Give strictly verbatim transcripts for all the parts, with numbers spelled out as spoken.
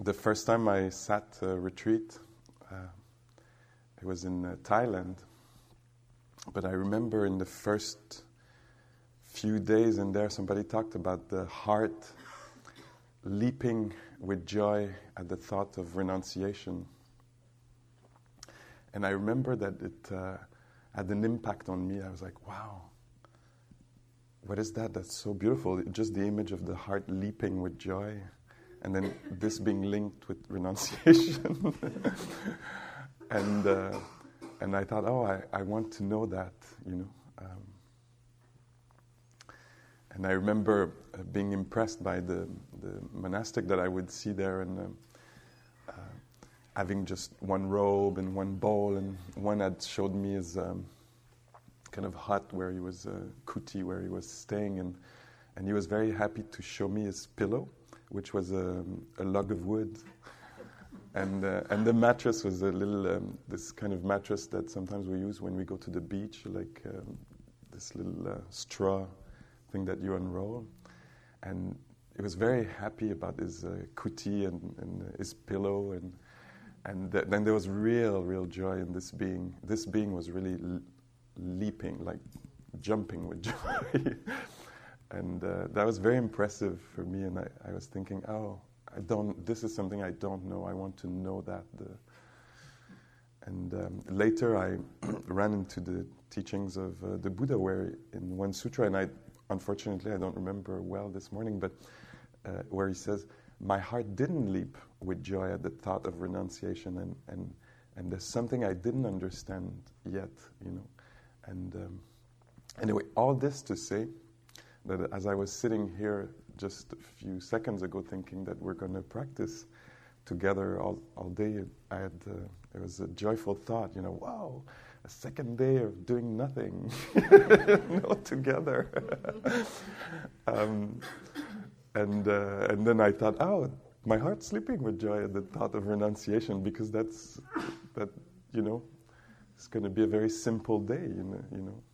the first time I sat a retreat, uh, it was in uh, Thailand. But I remember in the first few days in there, somebody talked about the heart leaping with joy at the thought of renunciation. And I remember that it uh, had an impact on me. I was like, wow, what is that? That's so beautiful. Just the image of the heart leaping with joy. And then this being linked with renunciation. and uh, and I thought, oh, I, I want to know that, you know. Um, and I remember uh, being impressed by the, the monastic that I would see there, and um, uh, having just one robe and one bowl, and one had showed me his um, kind of hut where he was, uh, kuti, where he was staying, and and he was very happy to show me his pillow, which was a, a log of wood, and uh, and the mattress was a little um, this kind of mattress that sometimes we use when we go to the beach, like um, this little uh, straw thing that you unroll, and he was very happy about his uh, kuti and, and his pillow, and and th- then there was real, real joy in this being. This being was really l- leaping, like jumping with joy. And uh, that was very impressive for me, and I, I was thinking, oh, I don't. This is something I don't know. I want to know that. The, and um, later, I ran into the teachings of uh, the Buddha, where in one sutra, and I, unfortunately, I don't remember well this morning, but uh, where he says, "My heart didn't leap with joy at the thought of renunciation, and and and there's something I didn't understand yet, you know." And um, anyway, all this to say that as I was sitting here just a few seconds ago thinking that we're going to practice together all, all day, I had, uh, it was a joyful thought, you know, wow, a second day of doing nothing, no, together. um, and uh, and then I thought, oh, my heart's sleeping with joy at the thought of renunciation, because that's, that, you know, it's going to be a very simple day, you know, you know.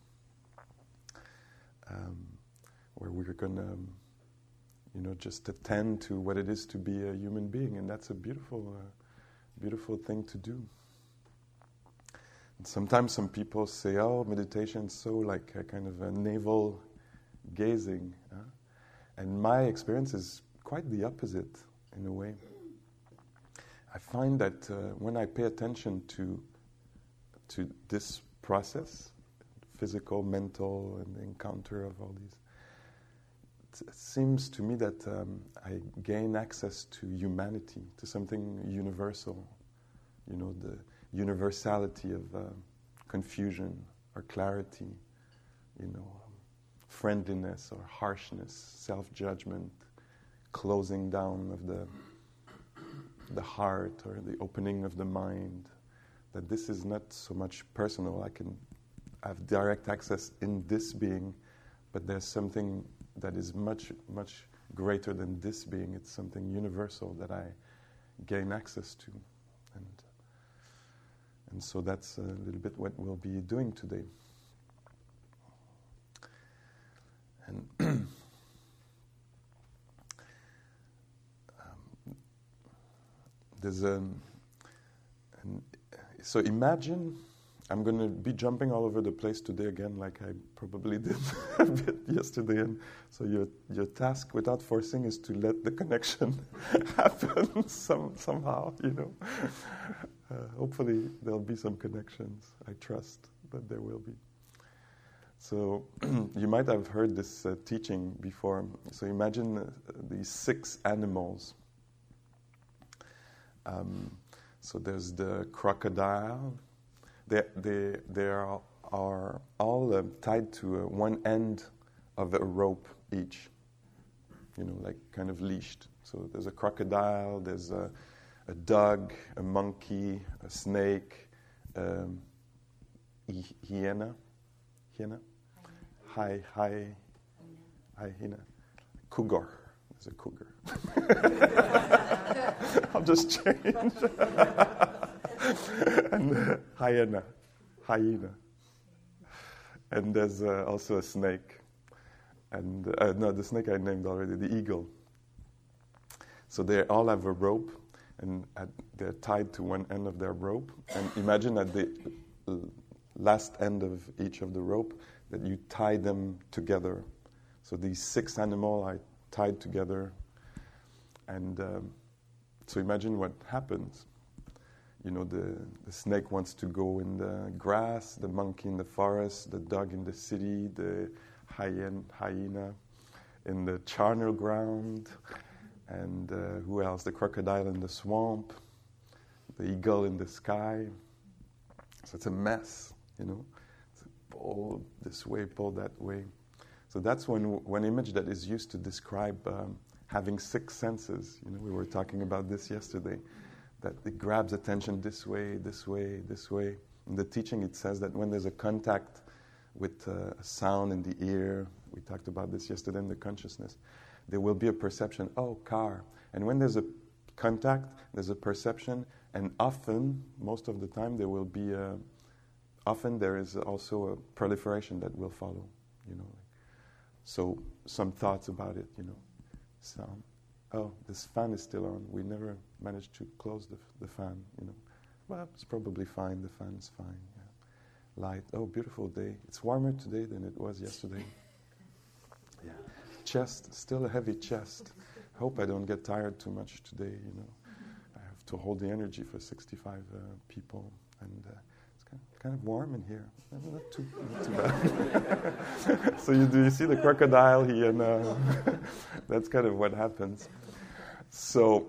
Um, where we're going to, um, you know, just attend to what it is to be a human being, and that's a beautiful, uh, beautiful thing to do. And sometimes some people say, "Oh, meditation's so like a kind of a navel gazing," huh? And my experience is quite the opposite in a way. I find that uh, when I pay attention to to this process, physical, mental, and the encounter of all these, it seems to me that um, I gain access to humanity, to something universal, you know, the universality of uh, confusion or clarity, you know, um, friendliness or harshness, self-judgment, closing down of the the heart or the opening of the mind, that this is not so much personal. I can have direct access in this being, but there's something that is much, much greater than this being. It's something universal that I gain access to. And and so that's a little bit what we'll be doing today. And um, there's a... An, so imagine... I'm going to be jumping all over the place today again, like I probably did a bit yesterday. And so your your task, without forcing, is to let the connection happen some, somehow, you know. Uh, hopefully there'll be some connections. I trust that there will be. So you might have heard this uh, teaching before. So imagine uh, these six animals. Um, so there's the crocodile. They they they are are all uh, tied to uh, one end of a rope each, you know, like kind of leashed. So there's a crocodile, there's a, a dog, a monkey, a snake, um, hy- hyena, hyena, hi hi, hyena, cougar. There's a cougar. I'll just change. and uh, hyena, hyena, and there's uh, also a snake, and uh, no, the snake I named already, the eagle. So they all have a rope, and at, they're tied to one end of their rope. And imagine at the l- last end of each of the rope that you tie them together. So these six animals are tied together. And um, so imagine what happens. You know, the, the snake wants to go in the grass, the monkey in the forest, the dog in the city, the hyen- hyena in the charnel ground, and uh, who else? The crocodile in the swamp, the eagle in the sky. So it's a mess, you know. It's pull this way, pull that way. So that's one one image that is used to describe um, having six senses. You know, we were talking about this yesterday. That it grabs attention this way, this way, this way. In the teaching, it says that when there's a contact with uh, a sound in the ear, we talked about this yesterday in the consciousness, there will be a perception, oh, car. And when there's a contact, there's a perception, and often, most of the time, there will be a, often there is also a proliferation that will follow, you know. So some thoughts about it, you know, sound. Oh, this fan is still on. We never managed to close the, the fan, you know. Well, it's probably fine. The fan is fine. Yeah. Light. Oh, beautiful day. It's warmer today than it was yesterday. Yeah. Chest, still a heavy chest. Hope I don't get tired too much today, you know. I have to hold the energy for sixty-five uh, people. And uh, it's kind of, kind of warm in here. Not too, not too bad. So you do you see the crocodile here? And uh, that's kind of what happens. So,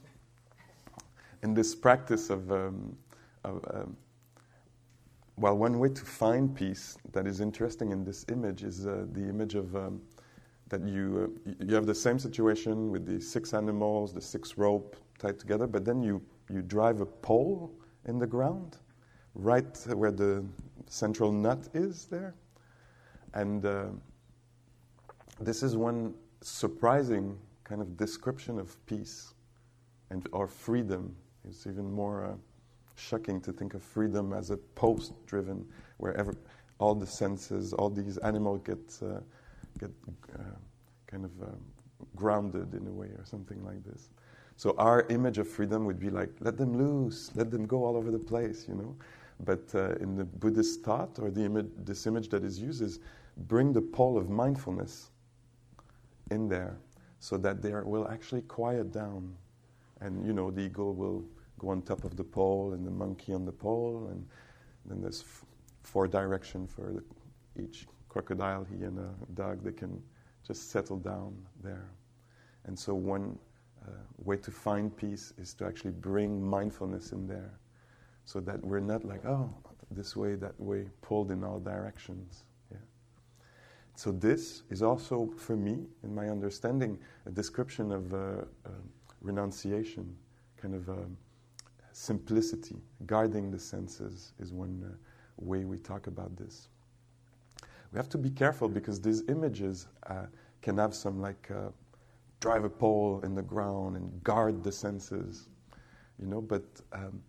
in this practice of, um, of um, well, one way to find peace that is interesting in this image is uh, the image of um, that you uh, you have the same situation with the six animals, the six rope tied together, but then you you drive a pole in the ground, right where the central nut is there, and uh, this is one surprising kind of description of peace and or freedom. It's even more uh, shocking to think of freedom as a post-driven, where every, all the senses, all these animals get uh, get uh, kind of uh, grounded in a way, or something like this. So our image of freedom would be like, let them loose, let them go all over the place, you know. But uh, in the Buddhist thought, or the image, this image that is used is bring the pole of mindfulness in there, so that they will actually quiet down. And, you know, the eagle will go on top of the pole, and the monkey on the pole, and then there's f- four directions for the, each crocodile, he and a dog, they can just settle down there. And so one uh, way to find peace is to actually bring mindfulness in there, so that we're not like, oh, this way, that way, pulled in all directions. So this is also, for me, in my understanding, a description of uh, uh, renunciation, kind of um, simplicity. Guarding the senses is one uh, way we talk about this. We have to be careful because these images uh, can have some like uh, drive a pole in the ground and guard the senses, you know, but um,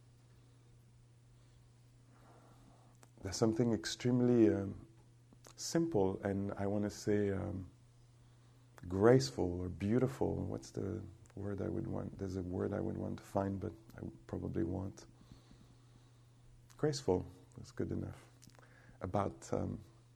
there's something extremely um, simple, and I want to say um, graceful or beautiful. What's the word I would want? There's a word I would want to find, but I probably won't. Graceful is good enough. About um,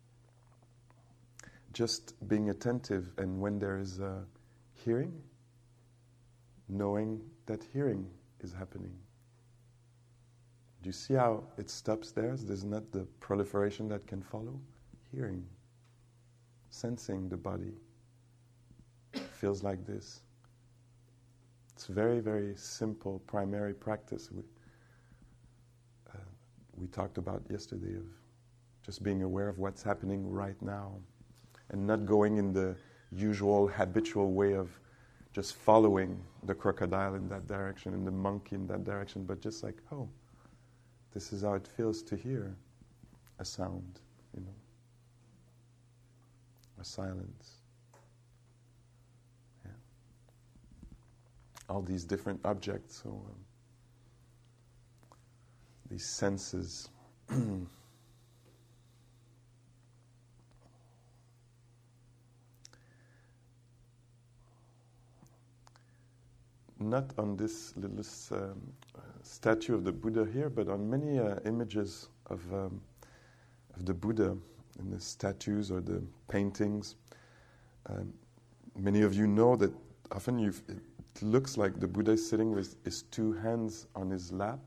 just being attentive, and when there is a hearing, knowing that hearing is happening. Do you see how it stops there? There's not the proliferation that can follow. Hearing, sensing the body, feels like this. It's very, very simple primary practice we, uh, we talked about yesterday, of just being aware of what's happening right now and not going in the usual habitual way of just following the crocodile in that direction and the monkey in that direction, but just like, oh, this is how it feels to hear a sound, you know. A silence. Yeah. All these different objects, so um, these senses. not on this little um, statue of the Buddha here, but on many uh, images of, um, of the Buddha in the statues or the paintings. Um, many of you know that often you've, it looks like the Buddha is sitting with his two hands on his lap,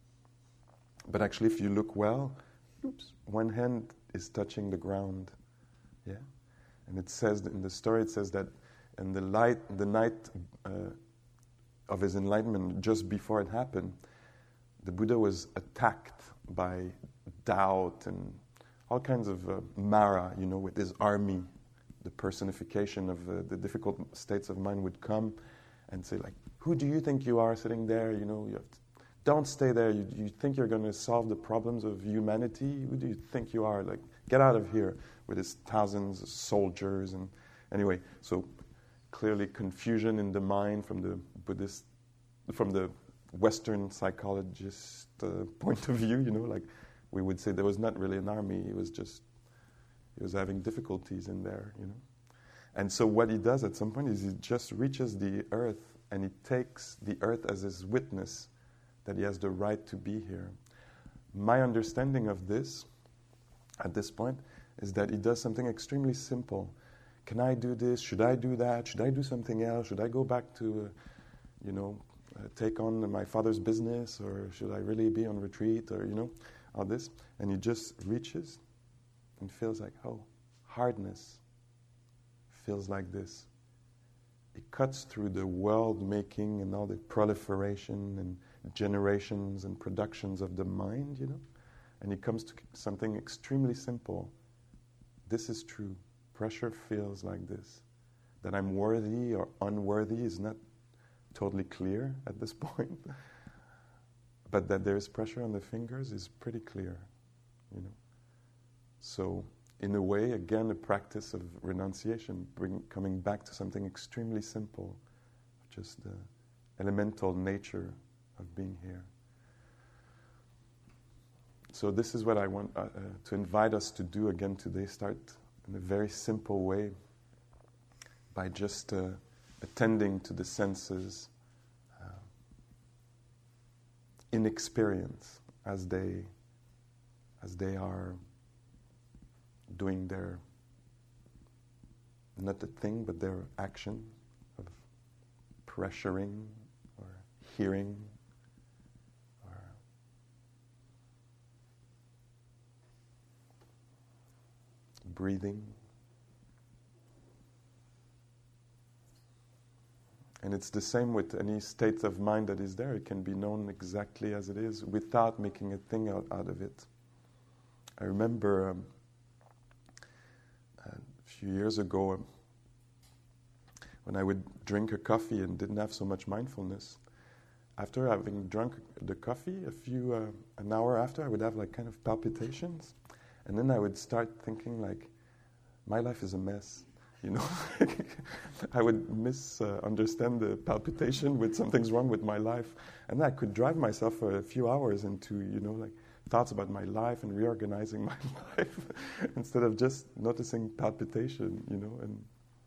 but actually if you look well, oops, one hand is touching the ground. Yeah, and it says in the story, it says that in the light, the night uh, of his enlightenment, just before it happened, the Buddha was attacked by doubt and all kinds of uh, Mara, you know, with his army. The personification of uh, the difficult states of mind would come and say, like, who do you think you are sitting there? You know, you have to, don't stay there. You, you think you're going to solve the problems of humanity? Who do you think you are? Like, get out of here with his thousands of soldiers. And anyway, so clearly confusion in the mind from the Buddhist, from the Western psychologist uh, point of view, you know, like we would say there was not really an army. It was just, he was having difficulties in there, you know. And so what he does at some point is he just reaches the earth and he takes the earth as his witness that he has the right to be here. My understanding of this, at this point, is that he does something extremely simple. Can I do this? Should I do that? Should I do something else? Should I go back to, uh, you know, uh, take on my father's business? Or should I really be on retreat? Or, you know, all this. And he just reaches and feels like, oh, hardness feels like this. It cuts through the world making and all the proliferation and generations and productions of the mind, you know, and it comes to something extremely simple. This is true. Pressure feels like this. That I'm worthy or unworthy is not totally clear at this point, but that there is pressure on the fingers is pretty clear, you know. So, in a way, again, a practice of renunciation, bring, coming back to something extremely simple, just the elemental nature of being here. So this is what I want uh, uh, to invite us to do again today. Start in a very simple way by just uh, attending to the senses uh, in experience as they as they are doing their, not the thing, but their action of pressuring or hearing or breathing. And it's the same with any state of mind that is there. It can be known exactly as it is without making a thing out, out of it. I remember um, a few years ago um, when I would drink a coffee and didn't have so much mindfulness. After having drunk the coffee, a few, uh, an hour after, I would have like kind of palpitations. And then I would start thinking like, my life is a mess. You know, I would misunderstand uh, the palpitation with something's wrong with my life. And I could drive myself for a few hours into, you know, like thoughts about my life and reorganizing my life instead of just noticing palpitation, you know. And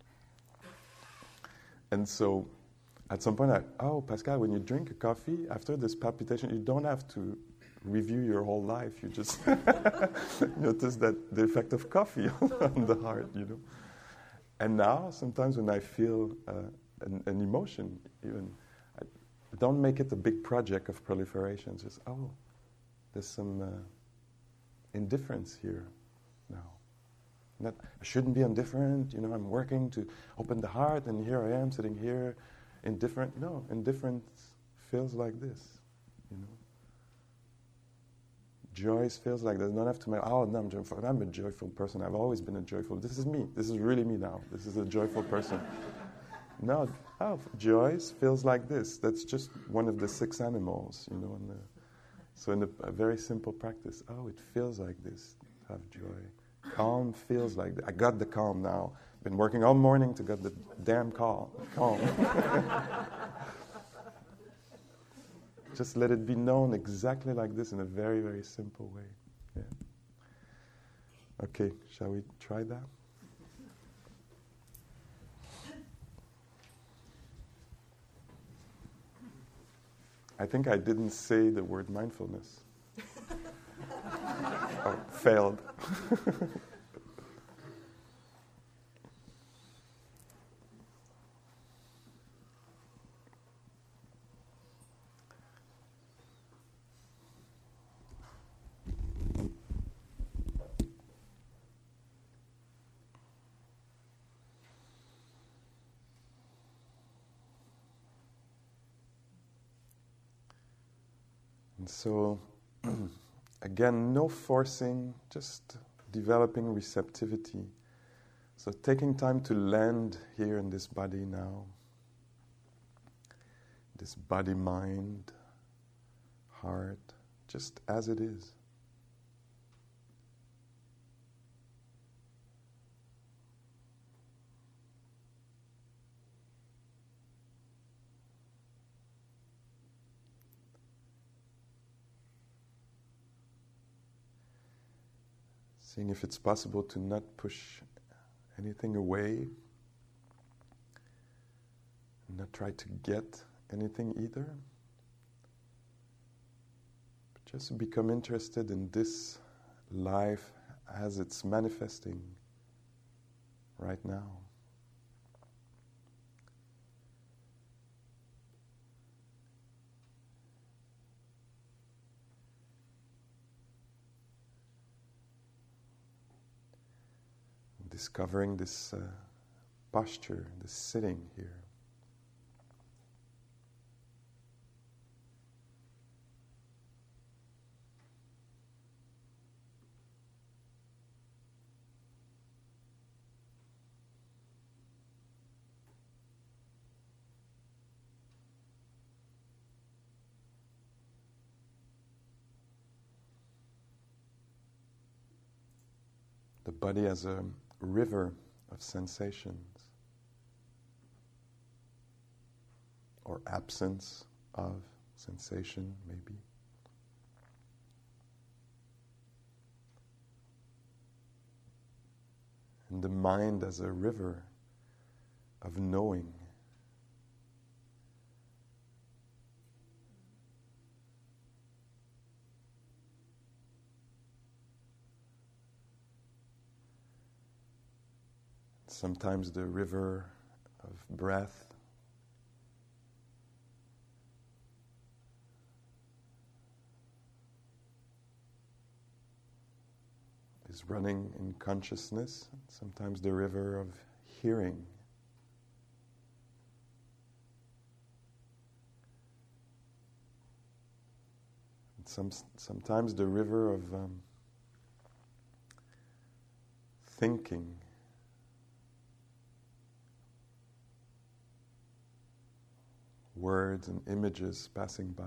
and so at some point I, oh, Pascal, when you drink a coffee, after this palpitation, you don't have to review your whole life. You just notice that the effect of coffee on the heart, you know. And now, sometimes when I feel uh, an, an emotion, even, I don't make it a big project of proliferation. Just, oh, there's some uh, indifference here now. Not, I shouldn't be indifferent. You know, I'm working to open the heart, and here I am sitting here, indifferent. No, indifference feels like this, you know. Joy feels like that. Don't have to make, oh, no, I'm joyful. I'm a joyful person. I've always been a joyful. This is me. This is really me now. This is a joyful person. No, oh, joy feels like this. That's just one of the six animals, you know. And the, so in a, a very simple practice, oh, it feels like this. Have joy. Calm feels like that. I got the calm now. Been working all morning to get the damn calm. Calm. Just let it be known exactly like this in a very, very simple way. Yeah. Okay, shall we try that? I think I didn't say the word mindfulness. Oh, failed. And so, again, no forcing, just developing receptivity. So taking time to land here in this body now, this body, mind, heart, just as it is. Seeing if it's possible to not push anything away, not try to get anything either, but just become interested in this life as it's manifesting right now. Discovering this uh, posture, this sitting here. The body as a river of sensations, or absence of sensation, maybe. And the mind as a river of knowing. Sometimes the river of breath, is running in consciousness. Sometimes the river of hearing. And some, sometimes the river of um, thinking. Words and images passing by.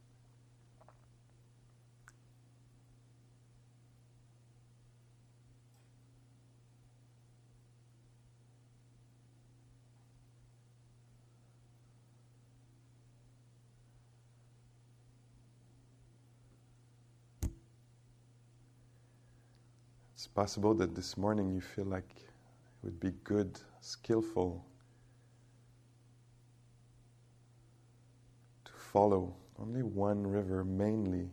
It's possible that this morning you feel like it would be good, skillful follow only one river mainly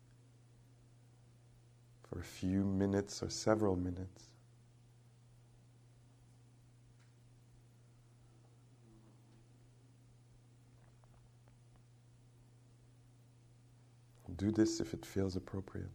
for a few minutes or several minutes. Do this if it feels appropriate.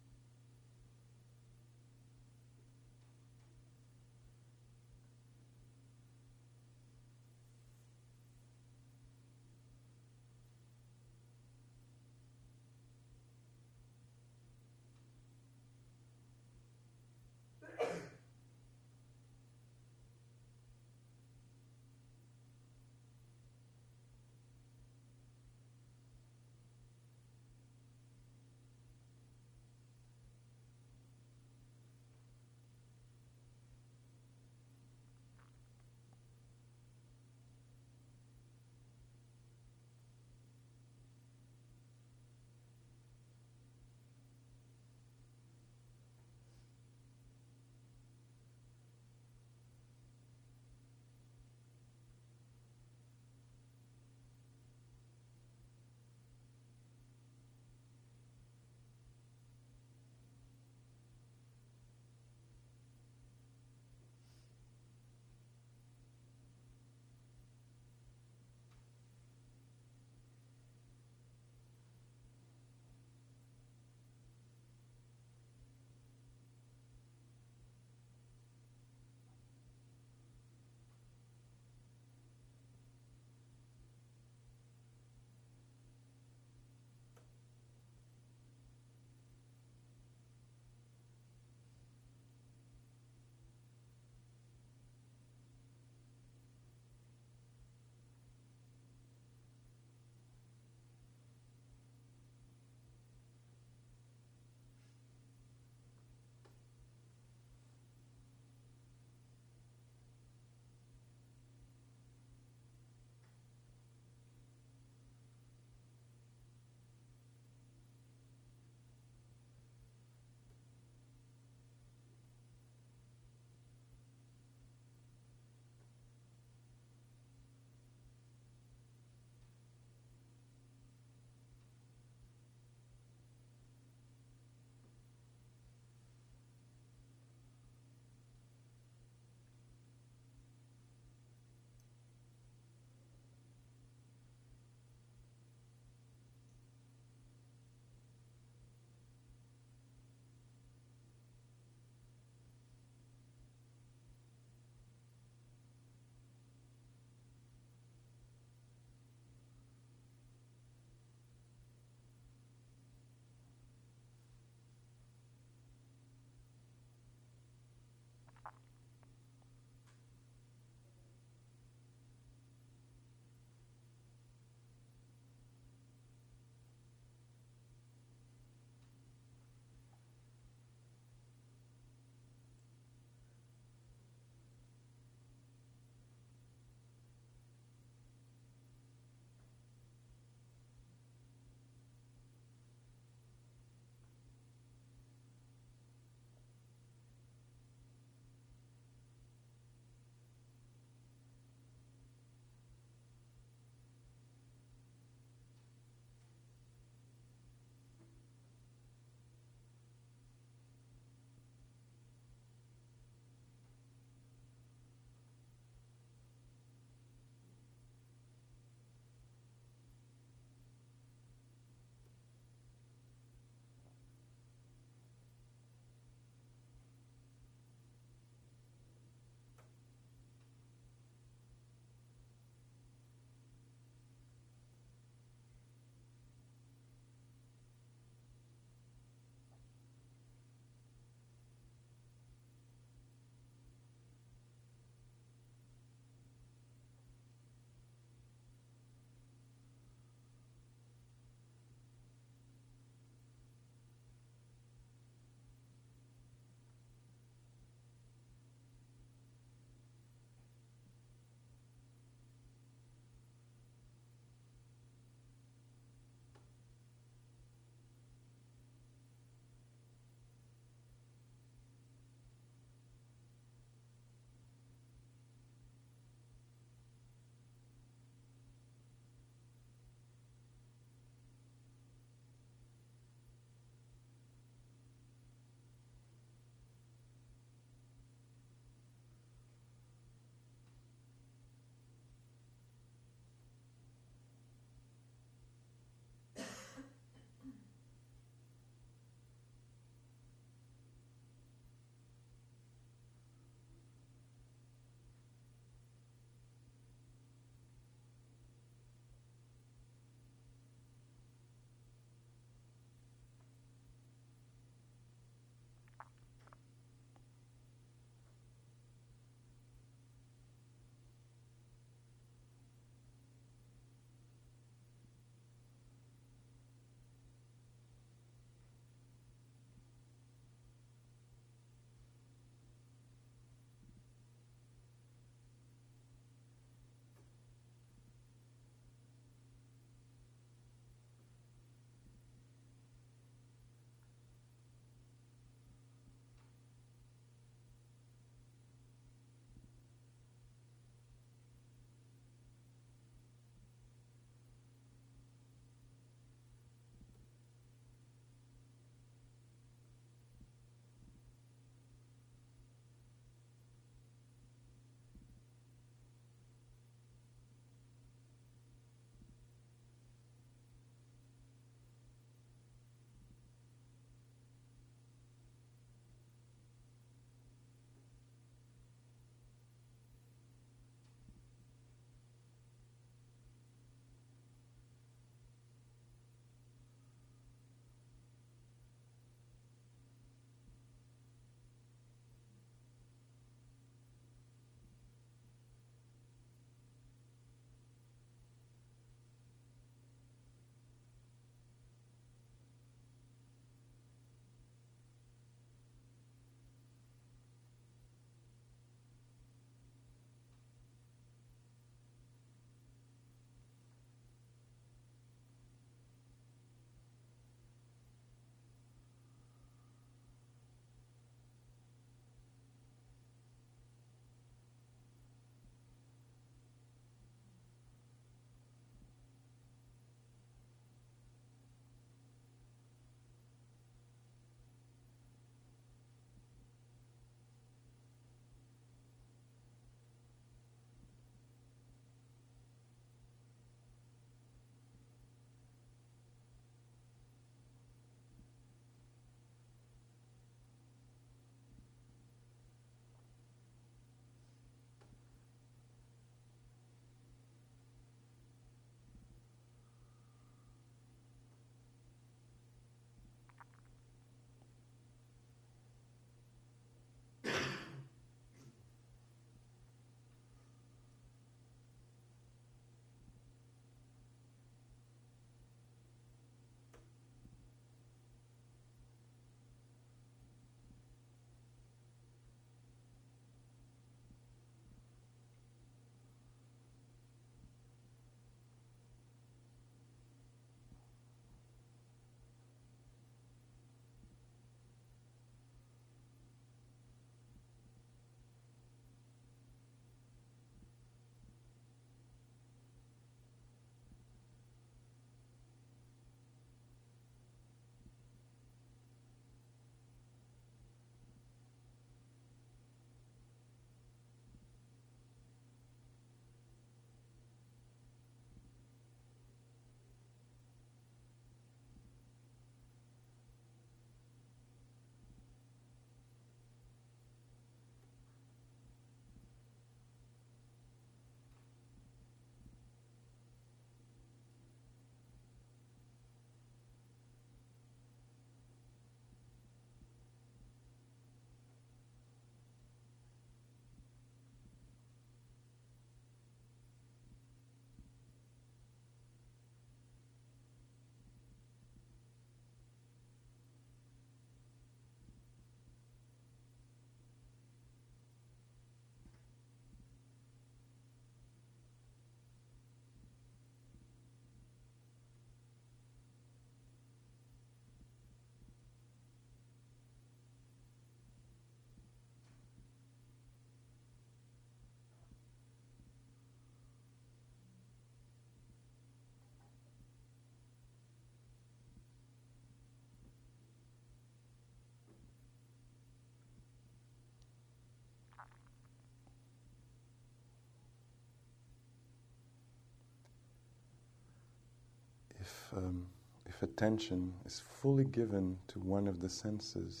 um, if attention is fully given to one of the senses,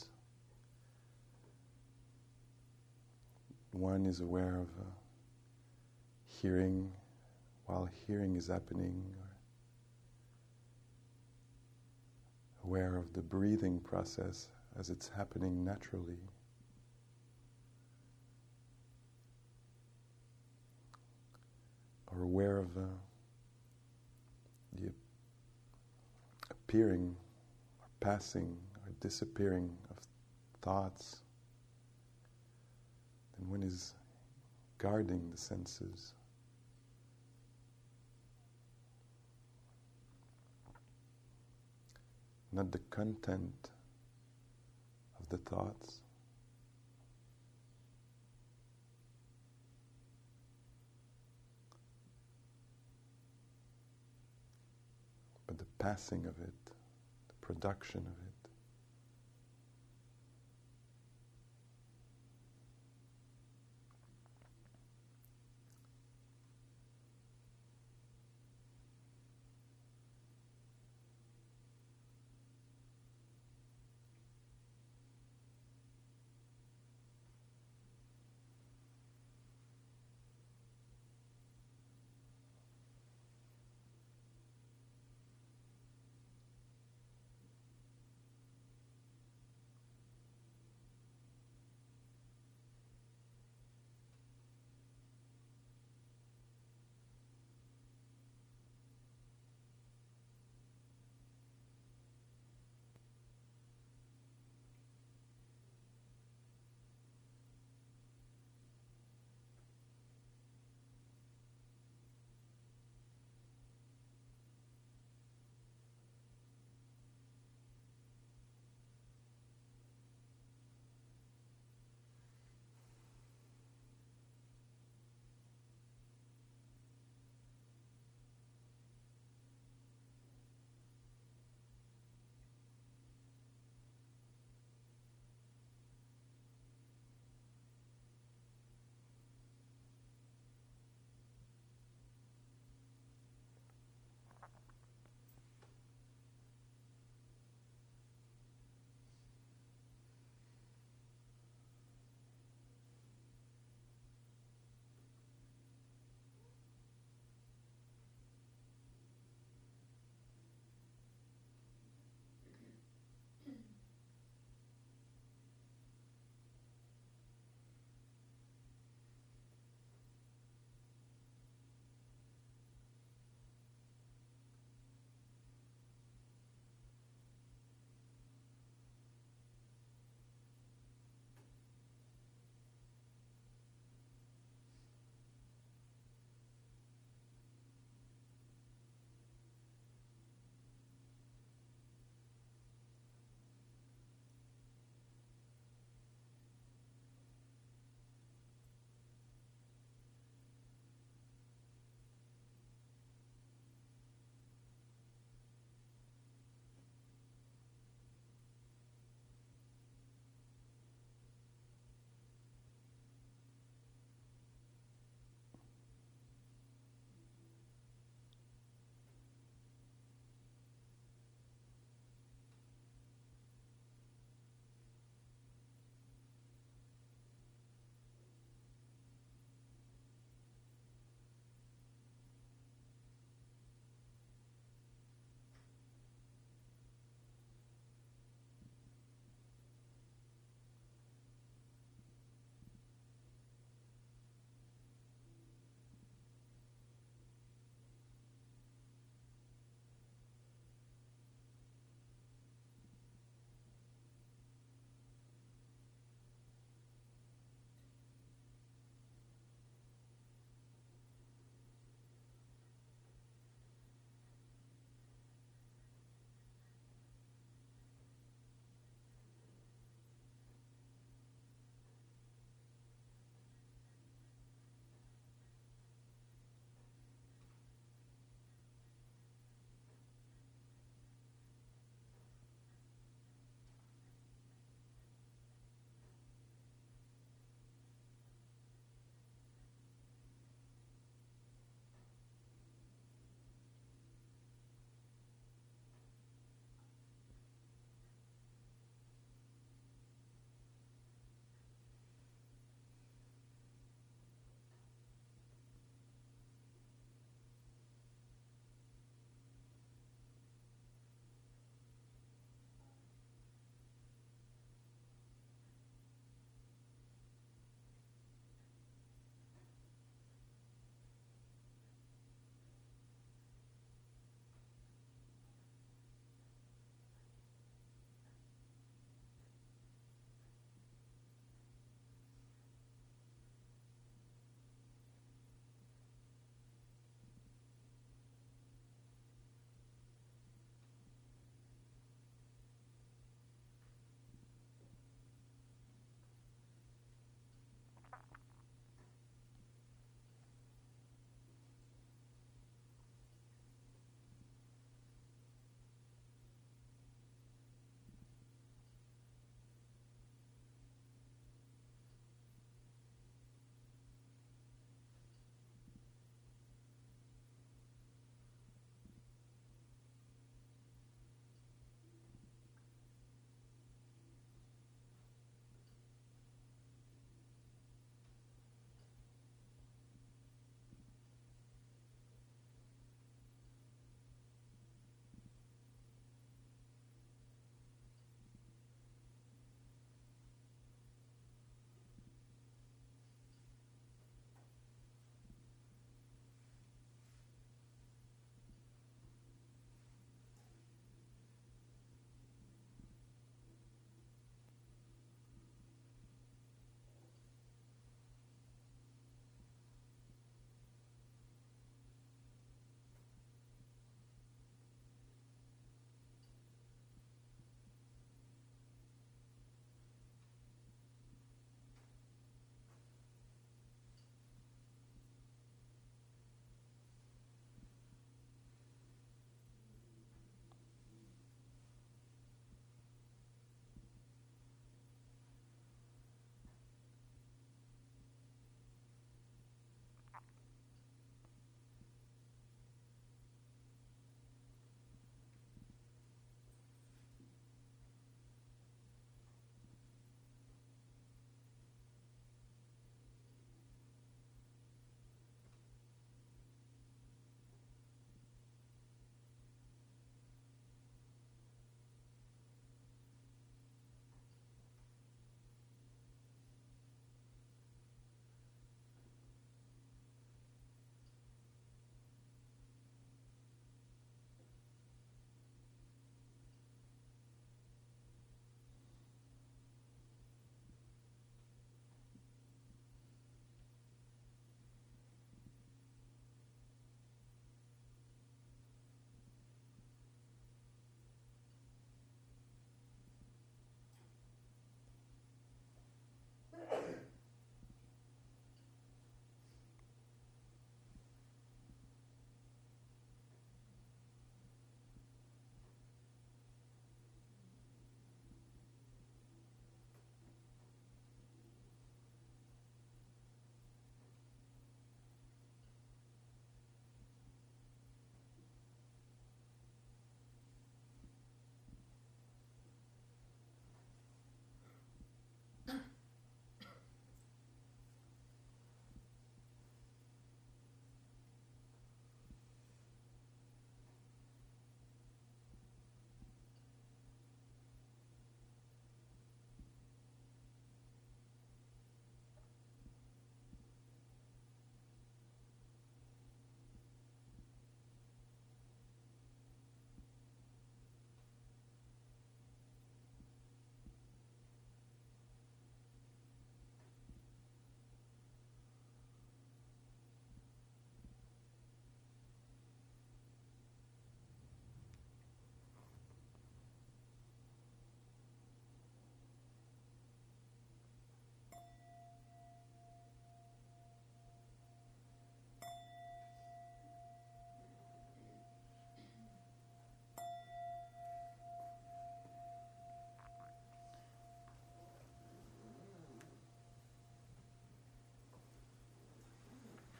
one is aware of uh, hearing while hearing is happening, or aware of the breathing process as it's happening naturally. Or aware of uh, the appearing or passing or disappearing of thoughts, then one is guarding the senses. Not the content of the thoughts, but the passing of it, the production of it.